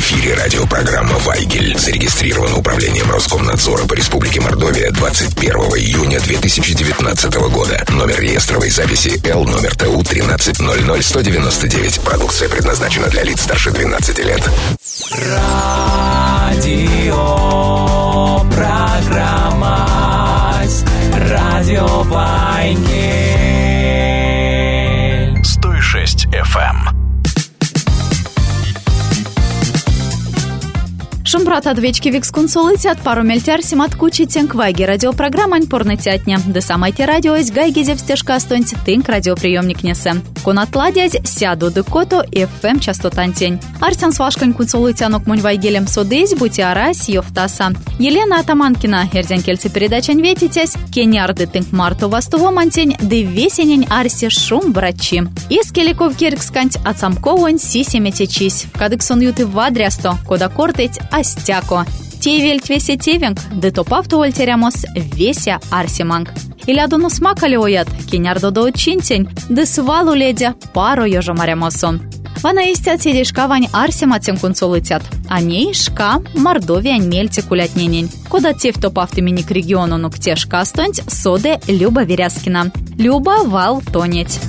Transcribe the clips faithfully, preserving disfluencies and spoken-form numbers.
эфире радиопрограмма «Вайгель». Зарегистрировано управлением Роскомнадзора по Республике Мордовия двадцать первого июня две тысячи девятнадцатого года. Номер реестровой записи Л номер Т У тринадцать ноль ноль сто девяносто девять. Продукция предназначена для лиц старше двенадцати лет. Радио программа Радио Вайгель сто шесть эф эм. Шумбрат адвечки викс консолитят пару мельтяр симат кучи тенк вайги радиопрограммань порнетятня. Да самайте радиоись гайги зевстежка астонь тынк радиоприемник несе. Конатладязь сяду декото и эф эм частотантень. Арсен свашкань консолитянок мунь вайгелем содейсь бутиара сьёфтаса. Елена Атаманкина ерзенкельцы передачань ветитесь. Кенярды тынк марту вастуво мантень да весенень арси шумбрачи. Из келиков киркскант отсамковань сисеметечись. Кадыксон юты вадрясто, кода кортеть астяко. Тевельт весе тевенг, да топавту ольтерямос веся арсиманг. Иля дону смакали оят, кенярдо до учинтень, да свалу ледя пару ёжомарямосон. Вана истят сидишка вань арсиматем консолитят. А ней шка Мордовиань мельте кулятненень. Кода тев топавты миник региону нуктешка астонть соде Люба Веряскина. Люба вал тонеть.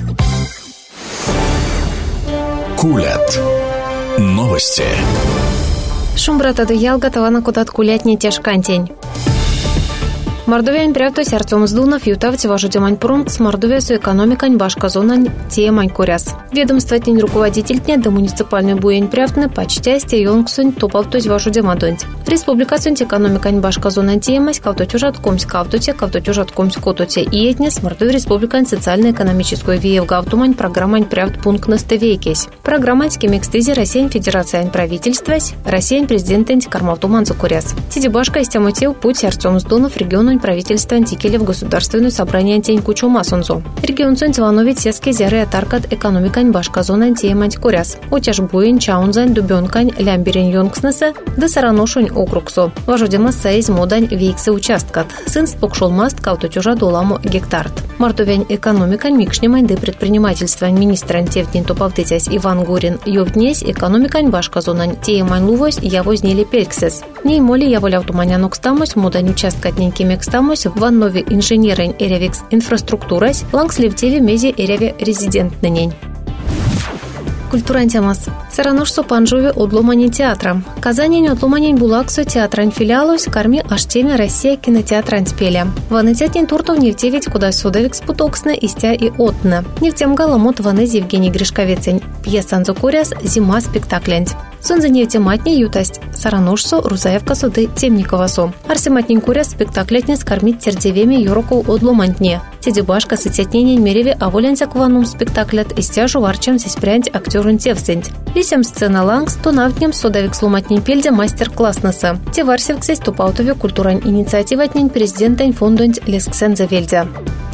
Кулят. Новости. Шумбратады ялгатавана кудат кулятне тяжкантень. Мордовиань прявто сердцом сдунов ютавти важу демань пром с Мордовия с экономикань башка зонань темань куряс. Ведомствотень руководитель дня да муниципальный буянь прявтны почтясте йонгсунь топавтось важу демадонть. Республика сунь экономикань башка зонань темась кавто тюжат комсь кавтоте кавто тюжат комсь кототе и этнес Мордовия республикань социально-экономическую веев гавтумань программань прявт пункт настевейкесь. Программатики микстызи Россиян Федерация правительствась Россиян президентень кармавтуман закуряс. Тиди башка истямотил путь сердцом сдунов региону правительства антикели в государственное собрание антень кучу масонзо. Регион сон Тивановит сески зеры атаркат экономикань башка зона антиемать куряс. Утяж буин чаунзань дубенкань лямберень йонгснесе да сараношунь округсо. Важудема сейз модань вейксы участкат. Сын спокшол маст кауто тюжа доламу гектарт. Мартовень экономикань микшнемань да предпринимательства министр антевдень топавтытясь Иван Гурин ёвднесь экономикань башка зона антиемань лувось явознели пельксес. Ней моли яволяв туманянок стамось модань участкатненькими Стамось в Ваннове инженерень эревикс инфраструктурась, лангслевтеве мези эреве резидентненень. Культурантямас. Сараношсо панжове одломани театра. Казанень одломанень булаксо театрань филиалось карми аж теме Россия кинотеатрань спеля. Ванетятень туртов нефтевить куда судовик спутоксна истя и отна. Нефтем галамот ванез Евгений Гришковецень. Пьесан закуряс зима спектаклянь. Сонза нефтематне ютасть. Сараношсо Рузаевка суды Темниковасо. Арсематнень куряс спектаклятнес кормить тердевеми юроку одломантне. Тедюбашка сетятненень мереве аволянся кванум спектаклят истя жуварчем зиспрянь актерун тевсенть. Лисем сцена лангс, то навднем содавик сломатнень пельде мастер-класснеса. Те варсевксесь тупаутове культурань инициативатнень президентань фондонть лесксенза вельдя.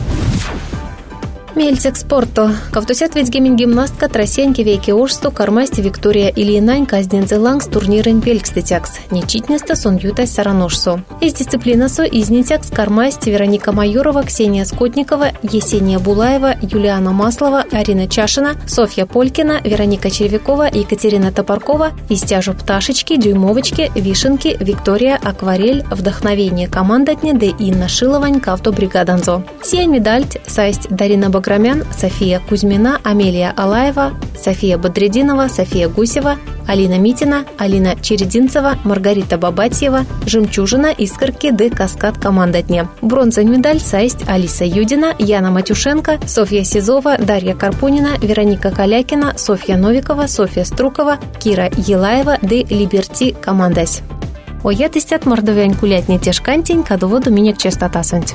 Мельцек спорту. Кавтосят ведь гемень гимнастка тросеньки вейки ошсту кармасти Виктория Ильинань каздензе лангс турнирен пелькстетякс. Нечитнеста сон ютась сараношсу. Из дисциплина со изнитякс кармасти Вероника Майорова, Ксения Скотникова, Есения Булаева, Юлиана Маслова, Арина Чашина, Софья Полькина, Вероника Червякова, Екатерина Топоркова, Истяжу Пташечки, Дюймовочки, Вишенки, Виктория, Акварель, Вдохновение командатне да Инна Шиловань кавто бригаданзо. Сия медальть сайсть Дарина Багров София Кузьмина, Амелия Алаева, София Бодрединова, София Гусева, Алина Митина, Алина Черединцева, Маргарита Бабатьева, Жемчужина, Искорки, Д. Каскад командатне. Бронзовый медаль сайсть Алиса Юдина, Яна Матюшенко, Софья Сизова, Дарья Карпунина, Вероника Калякина, Софья Новикова, Софья Струкова, Кира Елаева, Д. Либерти командась. Оят истят мордовянь кулятне тешкантень, кадоводу минек частотасонть.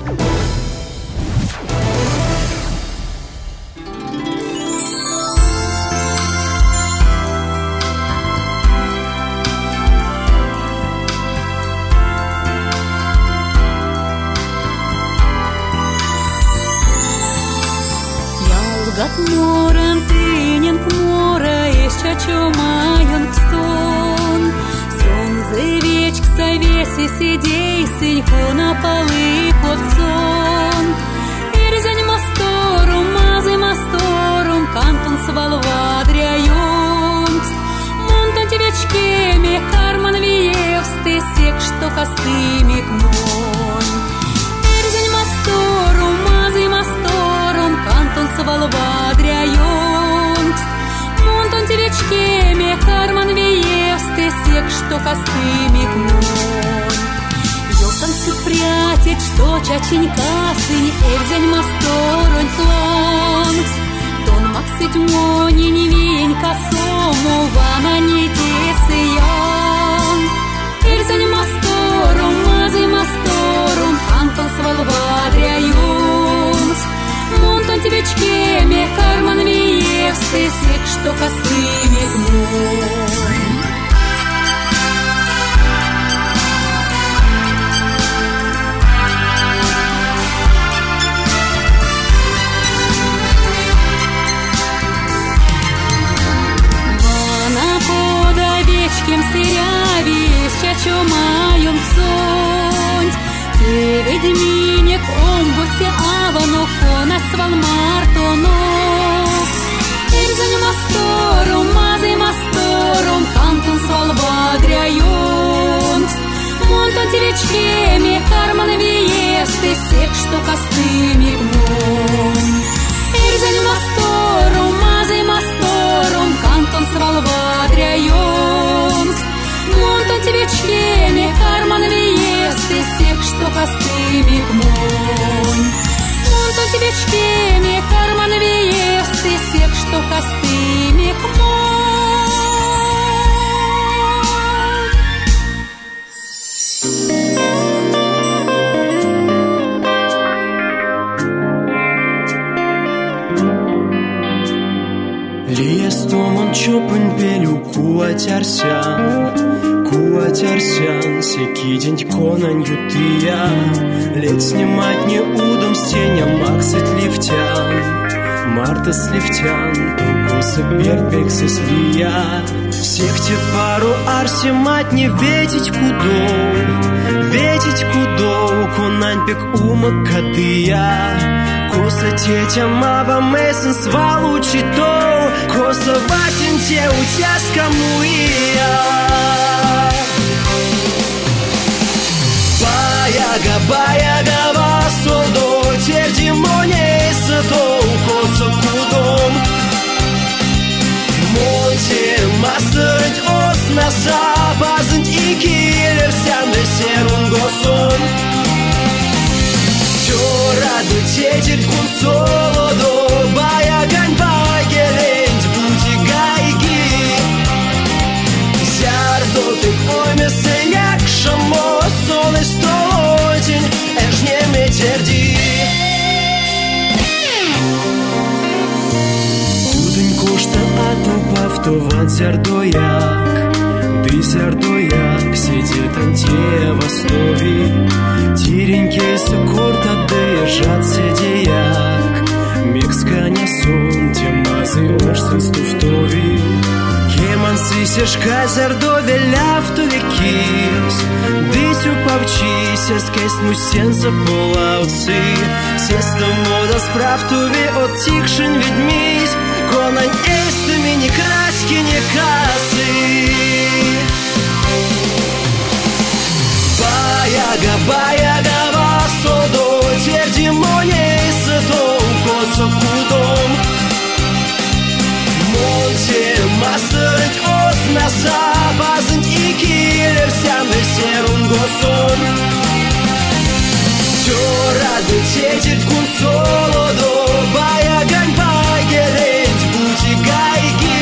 Морем тынен к море, еще чумаем к стон. Сон завеч к совесе сидей, сыньку на полы под сон. Ирзень масторум, мазы масторум, кантон свалвадря юнгст. Монтан тебе чкеме, костымик мой. Эрзень масторум, мазый масторум, кантон свалвадряёнкс. Монтон девечкеме, карман виевсты, сек, что костымик мой. Ёлтан супрятить, что чаченька сынь, эрзень масторунь клонкс. Тон максить мони не вень косому, вана не тесыян. Эрзень масторум, мазый масторум, антон свалвадряюнс. Монтон девечкеме, карман виевсты, сек, что костымик мой. Кем сырявишь, чачо маем сонь. Девять минек омбусе авано фона свалмартонов. Эрзень масторум, мазый масторум, кантон свалбадряёнкс. Монтон девечкеме, карман виесты, сек, что костымик мой. Эрзень масторум, мазый масторум, кантон свалбадряёнкс. Монтон девечкеме, карман виесты, сек, что костымик мой. Монтон девечкеме, карман виесты, сек, что костымик мой. Лиестомон чопын пелю куатярсян, куатярсян, секи день конань ютыя. Лет снимать не удом стеня максит лифтян. Марта слифтян, толкуса перпексы слия. Секте пару арси мать не ветить кудоу, ветить кудоу, конань пек умак кадыя. Коса тетя мава месен свалу читоу, коса васен те утяска муия. Баяга, баяга, васодо, тердимоней сатоу, коса кудом. Монте мастерить оснаса, базент и килевсян, весерун госон. Раду тетерть кун солодо, баягань вагелень, бути гайги. Зярдо ты ойме сеняк шамо, сон и столотень, эж не метерди. Удень кошта ату павтован зярдояк, ты зярдояк, сидит анте в основе. Тиренькейся корта держат седеяк. Мексканя сон, темазы ошсен стуфтови. Кеман сысеш казардове ляфтове кис. Дысю павчися, скесть мусенца полауцы. Сеста мода справтове оттикшен ведьмись. Конань эстами не краски, не касы. Баяга, баяга, васодо, тердимоней сатоу, коса кудом. Монте мастерить оснаса, базент и килевсян, весерун госон. Все раду тетерть кун солодо, баягань вагелень, бути гайги.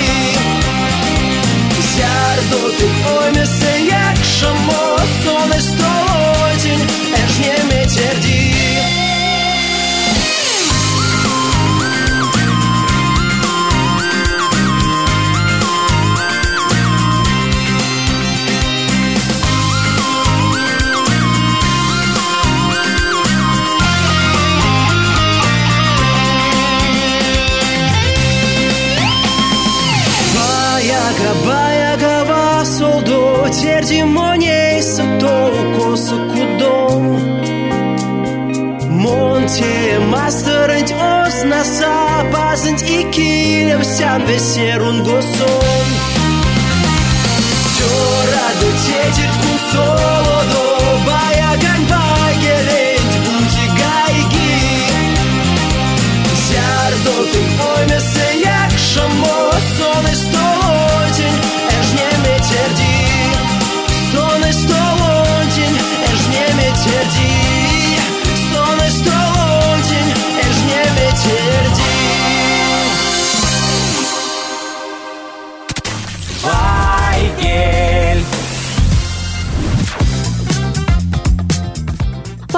Зярдо ты ойме сеняк шамо, сон и столотень, эж не метерди. Баяга, баяга, васолдо, тердимоней сатоу, коса кудом. Монте мастерить оснаса, базент и килевсян, весерун госон. Все раду тетерть кун солодо,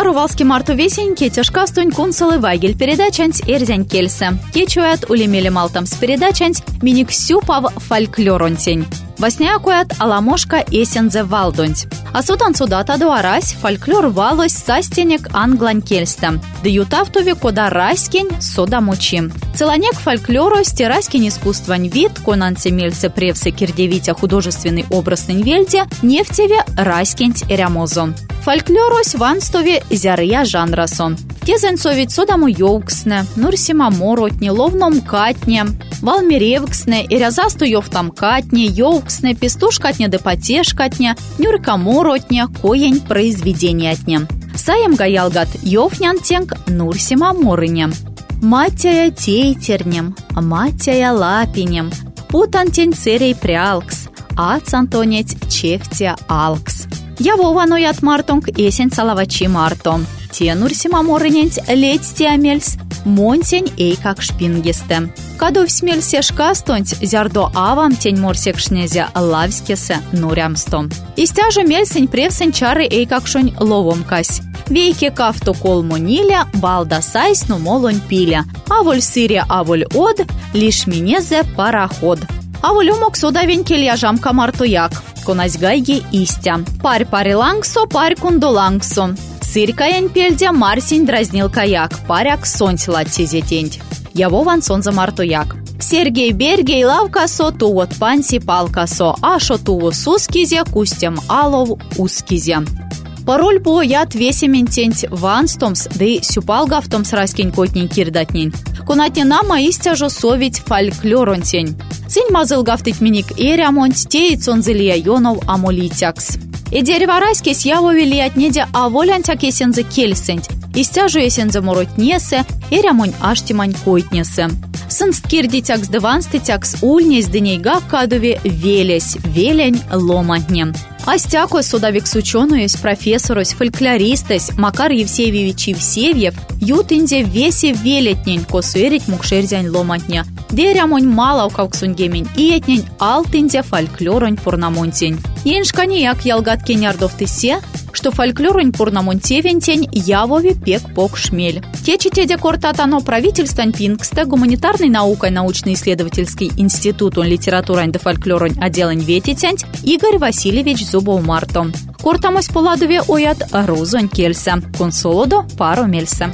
Парувалский марту весень кетяшка стунь кунсалы вайгель передачансь эрзянь кельсе. Кечуят улемели малтам с передачансь миник сюпав фольклоронтень. Воснякуят аламошка эсензе валдонть. А судан судата дуарась фольклор валось састенек англань кельста. Да ютавтове кода раськень сода мучи. Целанек фольклору стираськень искусствань вид, конанце мельце превсе кирдевитя художественный образ нвельде, нефтеве раськень эрямозо. Фольклорось ванстове зярыя жанрасон. Кезенцовить содаму йоуксне, нурсима моротне, ловном катне, валмеревксне, ирязасту йовтам катне, йоуксне, пестушкатне да потешкатне, нюрка моротне, коень произведениятне. Саем гаялгат йовнян тенг нурсима морыне. Матяя тейтернем, матяя лапинем, путантень церей прялкс, ацантонеть чефтя алкс. Я вовануят мартонг эсень салавачи мартом. Тенурсима морыненть летьте амельс, монтень эй как шпингесте. Кадов смельсе шкастонть зярдо авам тень морсек шнезе лавскесе нурямсто. Истяжа мельсень превсень чары эй как шонь ловом кась. Вейке кафту колму ниля, балда сайсну молонь пиля. Аволь сыре, аволь од, лишь минезе пароход. Аволь умок суда венькель яжам камартуяк. Конась гайги истя. Парь пари лангсо, парь кунду лангсо. Сырь каян пельдя, марсень дразнил каяк. Паряк сонть латсизе тенть. Яво ван сон за мартуяк. Сергей Бергей лавкасо, ту вот панси палкасо, а шо ту сускизе, кустем алов ускизе. Пароль по яд весементенть ванстомс, да и сюпалгавтомс раскень котнень кирдатнень. Конатне нама истяжо совить фольклоронтень. Синь мазыл гафтыть миник эрямонть, теет сонзелия йонов амолитякс. И дерево райскесь яво велият неде аволянтяк есензе кельсенть. Истяжу есензе моротнесе, эрямонь аштимань койтнесе. Сынст кирдитякс деванститякс ульнесь денейга кадове велесь, велень ломантнем. Астякой судавикс ученый, профессорось, фольклористось, Макар Евсеевич Евсевьев, ютынде весе велетнень, косуэрить мукшерзянь ломантня. Дерямонь мала укалксунь гемень, иетнень алтынде фольклоронь пурнамонтень. Еншканияк ялгат кенярдов тысе, что фольклоронь пурнамонтевентень явове пек пок шмель. Течите декортатано правительствань пингста гуманитарной наукой научно-исследовательский институт он литературань да фольклоронь отделань ветитянь Игорь Васильевич Зубов Марто. Кортамось поладове оят розонь кельса, консолодо пару мельса.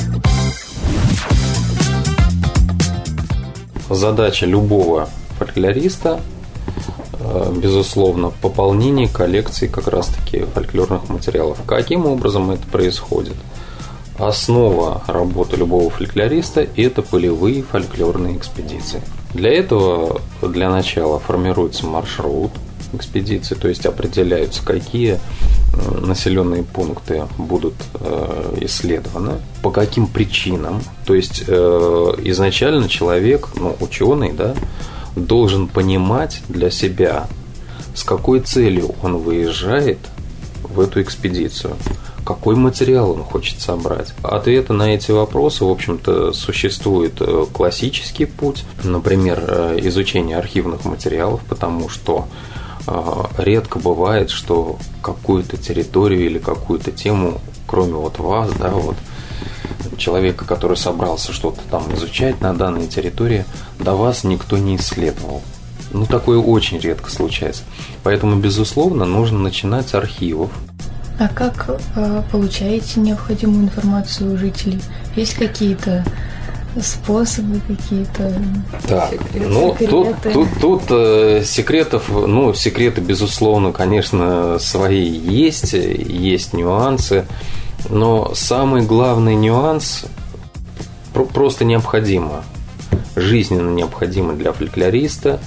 Задача любого фольклориста, безусловно, пополнение коллекции как раз-таки фольклорных материалов. Каким образом это происходит? Основа работы любого фольклориста – это полевые фольклорные экспедиции. Для этого для начала формируется маршрут экспедиции, то есть определяются, какие населенные пункты будут исследованы, по каким причинам. То есть изначально человек, ну, ученый, да, должен понимать для себя, с какой целью он выезжает в эту экспедицию, какой материал он хочет собрать. Ответы на эти вопросы, в общем-то, существует классический путь, например, изучение архивных материалов, потому что редко бывает, что какую-то территорию или какую-то тему, кроме вот вас, да, вот человека, который собрался что-то там изучать на данной территории, до вас никто не исследовал. Ну, такое очень редко случается. Поэтому, безусловно, нужно начинать с архивов. А как э, получаете необходимую информацию у жителей? Есть какие-то способы, какие-то так, секреты? Ну, тут, тут, тут э, секретов, ну, секреты, безусловно, конечно, свои есть, есть нюансы, но самый главный нюанс просто необходимо, жизненно необходимо для фольклориста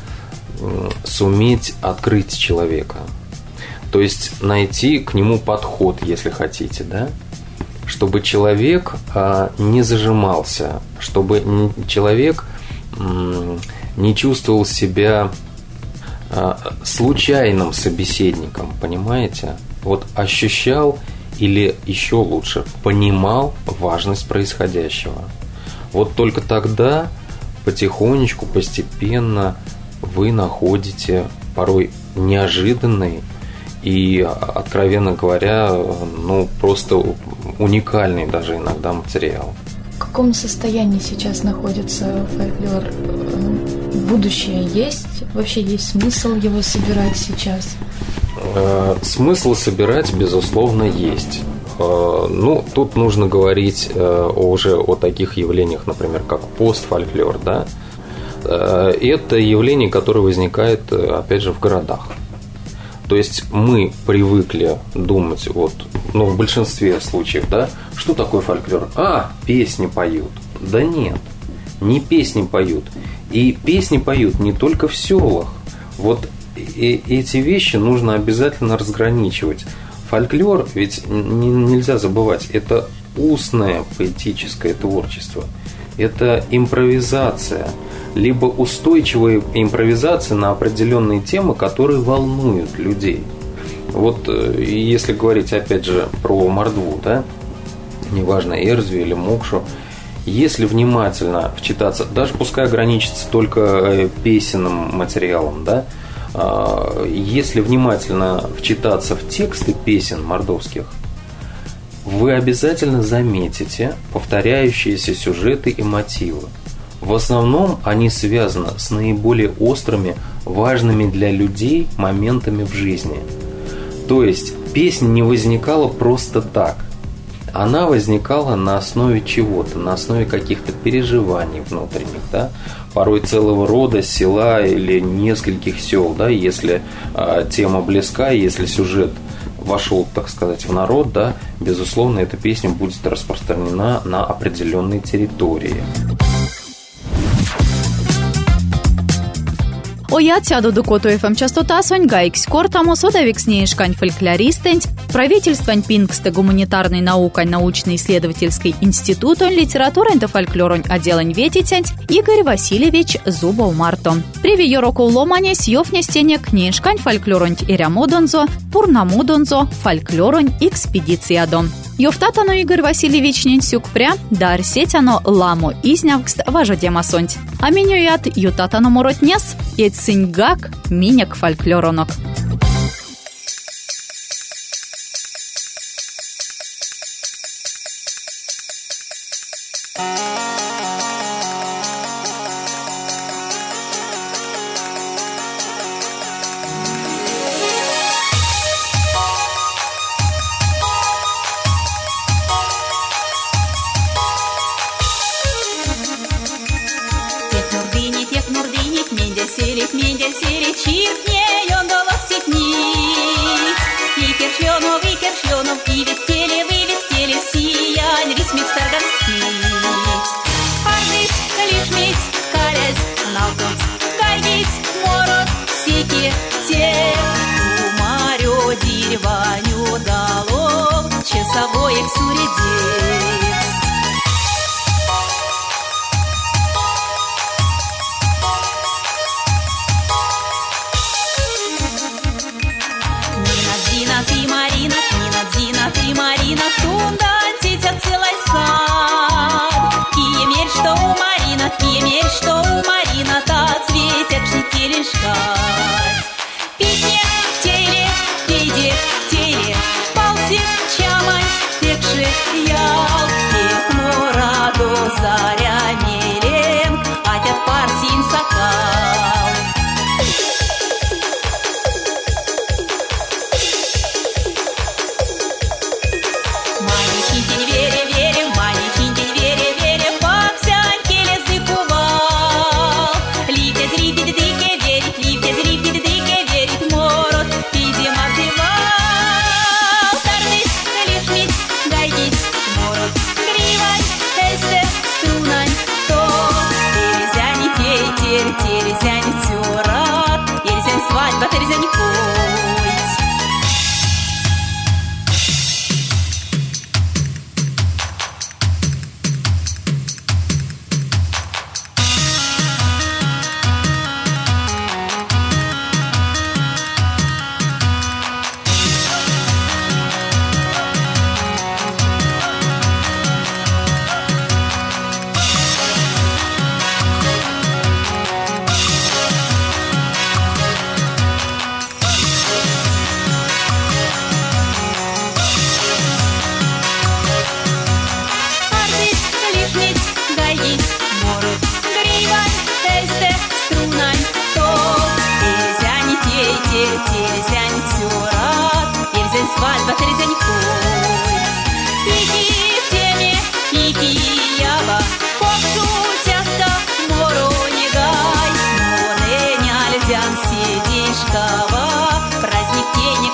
суметь открыть человека. То есть найти к нему подход, если хотите, да? Чтобы человек а, не зажимался, чтобы человек м, не чувствовал себя а, случайным собеседником, понимаете? Вот ощущал или еще лучше понимал важность происходящего. Вот только тогда потихонечку, постепенно вы находите порой неожиданные И, откровенно говоря, ну, просто уникальный даже иногда материал. В каком состоянии сейчас находится фольклор? Будущее есть? Вообще есть смысл его собирать сейчас? Смысл собирать, безусловно, есть. Ну, тут нужно говорить уже о таких явлениях, например, как постфольклор, да. Это явление, которое возникает, опять же, в городах. То есть мы привыкли думать, вот, ну, в большинстве случаев, да, что такое фольклор? А, песни поют. Да нет, не песни поют. И песни поют не только в селах. Вот и эти вещи нужно обязательно разграничивать. Фольклор, ведь нельзя забывать, это устное поэтическое творчество. Это импровизация, либо устойчивая импровизация на определенные темы, которые волнуют людей. Вот если говорить опять же про мордву, да, неважно, эрзю или мокшу, если внимательно вчитаться, даже пускай ограничиться только песенным материалом, да, если внимательно вчитаться в тексты песен мордовских, вы обязательно заметите повторяющиеся сюжеты и мотивы. В основном они связаны с наиболее острыми, важными для людей моментами в жизни. То есть песня не возникала просто так. Она возникала на основе чего-то, на основе каких-то переживаний внутренних, да? Порой целого рода, села или нескольких сел, да? Если э, тема близка, если сюжет вошел, так сказать, в народ, да, безусловно, эта песня будет распространена на определенной территории. Ояця до докоту еф ем частота соньга экскортамо содавикснеешкань фольклористень, правительствань пингсте гуманитарной наукань научно-исследовательский институтонь литературань да фольклоронь отделань ветитень Игорь Васильевич Зубов-Марто. Приве йороку ломане сьёвня стене книжкань фольклоронь ирямодонзо, пурнамодонзо, фольклоронь экспедициядон. Йофтатано Игорь Васильевич ненсюкпря, дар сетяно ламо изнявкст важодемасонть. А менюят ютатано моротнес, ециньгак миняк фольклоронок. Медя серит, медя серит, чиркне, он долог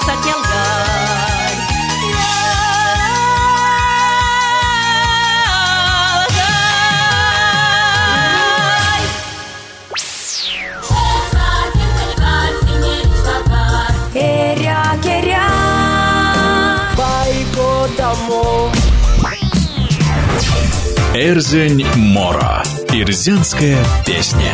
Эрзень Мора. Ирзянская песня.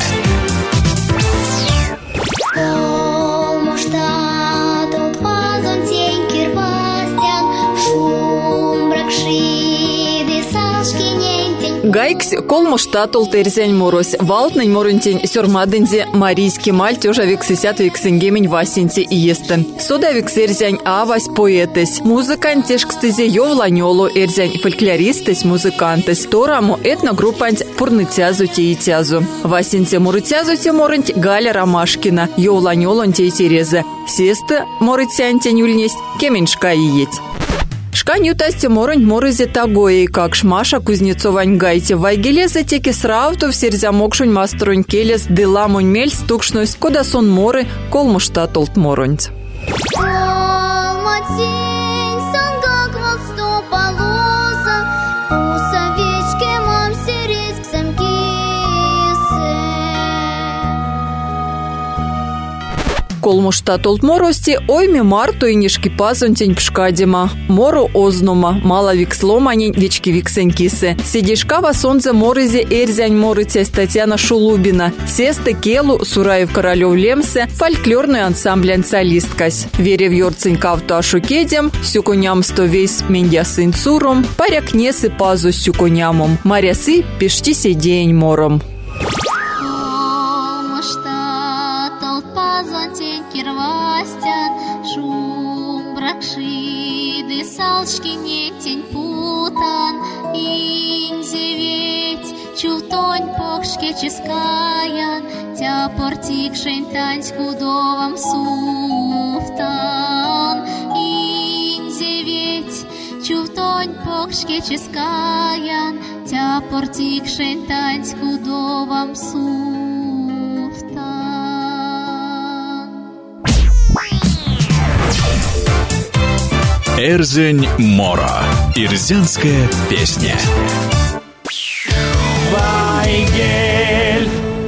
Гайкс колмуштатул терзянь морось. Валтнань морынтень сёрмадынзе марийский маль тёжа виксисят виксенгемень васинте и естен. Сода виксерзянь авась поэтес. Музыкант тешкстызе ёвланёлу эрзянь фольклористес музыкантес. Тораму этногруппанть пурнытязу теитязу. Васинте мурытязу те морынть Галя Ромашкина. Ёвланёлон те Терезе. Сесты морытянтень юльнесть кеменьшка и еть. Шканью тасте моронь морызе тагоей, как Шмаша Кузнецовань гайте. Вайгелезе теки срауту в серзя мокшунь мастерунь келес деламунь мель стукшнусь, кода сон моры колмушта толт моронь. Колмушта толт морости, ойми марту и нишки пазонтень пшкадима. Мору ознума, мала виксломанень вечки виксенькисы. Сидишкава сонзе морызе эрзянь морытясь Татьяна Шулубина. Сесты келу Сураев Королев Лемсе фольклорный ансамблянь солисткась. Верев йорцень кавту ашукедем, сюкуням сто вейс мендясын цуром, парякнесы пазу сюкунямом, марясы пешти седень мором. Салшкине тень путан, инзеветь, чултонь покшке чискаян, тя портик шентань скудовам суфтан. Инзеветь, чултонь покшке чискаян, тя портик шентань скудовам суфтан. Эрзень Мора. Ирзянская песня. Вайгель.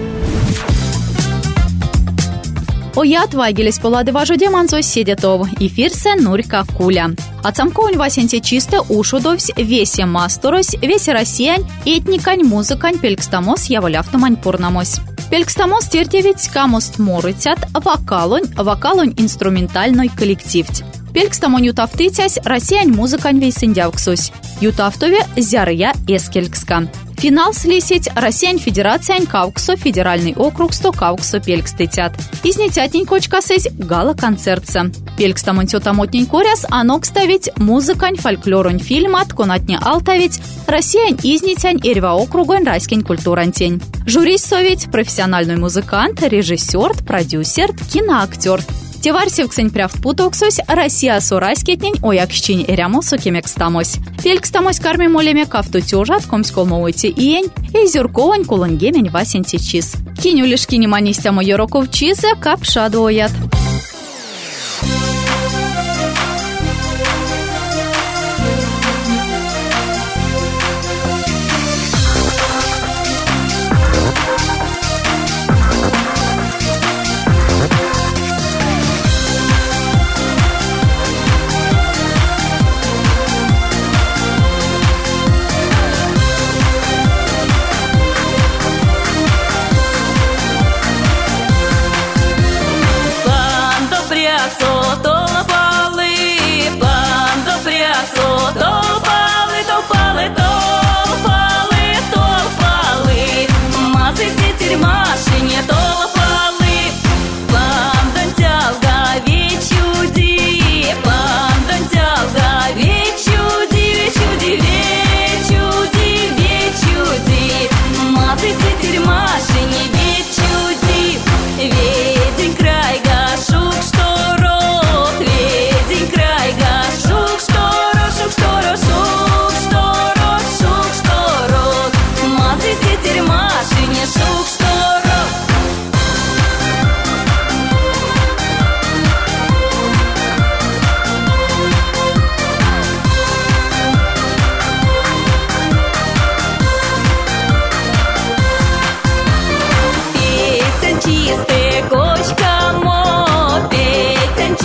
Оят вайгелес полади важоде манзо седетов. Эфирсе Нурька Куля. Ацамковань васенте чисто ушудовсь весе масторось, весе россиян, этникань, музыкань, пелькстамос, яволяфтумань пурнамось. Пелькстамос тертевить камост морытят, вокалонь, вокалонь инструментальной коллективть. Пелькстамон ютавтытясь, россиян музыкань вейсындявксусь. Ютавтове зярыя эскелькска. Финал слисить россиян федерациян Кауксо федеральный округ сто Кауксо пелькстытят. Изнетятнень кочкасысь гала-концертса. Пелькстамон тётамотнень коряс анок ставить музыкань фольклоронь фильмат конатне алтавить россиян изнетянь эрва округонь райскень культурантень. Жюри советь профессиональный музыкант, режиссер, продюсер, киноактер. Тевар севксень пряв путоксось, Россия сурайскетнень оякщень эрямосу кемекстамось. Пелькстамось карми молеме кафту тёжат комсколмовойте иень, и зюрковань кулынгемень васенти чиз. Киню лишь кинеманистямо yorokov чизе капшаду оят. Ведень край гашук, что рот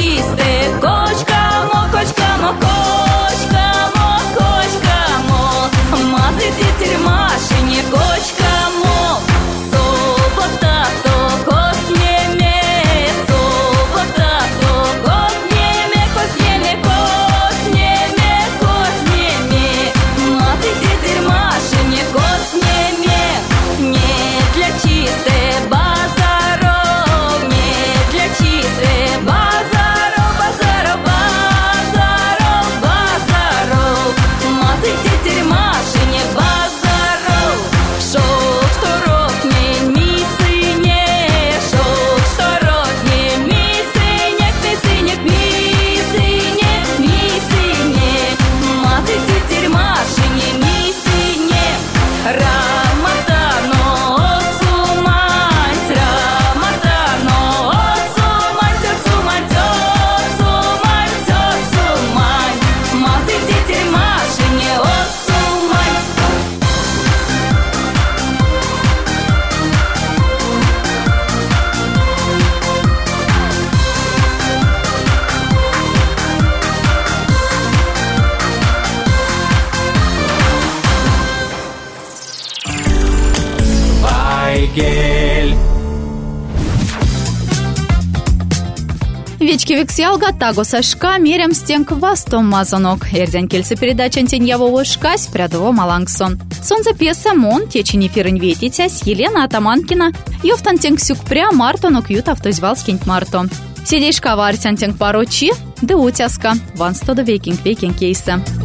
чистые. Кочка, мо, кочка, мо, кочка, мо, кочка, мо. Мазы тетерь Машине, кочка, мо. Собота, то коснеме, собота, то коснеме, коснеме, коснеме, коснеме. Мазы тетерь Машине, коснеме. Не для чистой базаров, не для чистой базаров, базаров, базаров, базаров. Мазы тетерь Машине, базаров. Шок, что рокне, мисыне, шок, что рокне, мисынек, мисынек, мисынек, мисынек. Мазы тетерь Машине, мисынек. Рамотано отсумать, рамотано отсумать, отсумать, отсумать, отсумать. Мазы тетерь Машине, отсумать. Вайгель. Вечки вексиалга таго сашка мерям стенк вастом мазанок. Эрдян кельсы передача антеньявого шкась прядово малангсон. Сонза пьеса мон течени фирынь ветитясь Елена Атаманкина. Йофтан тенк сюкпря мартонок ют автозвал скинь марто. Сидейшка варсян тенк парочи, да утяска. Ван сто до векинг векинг кейса.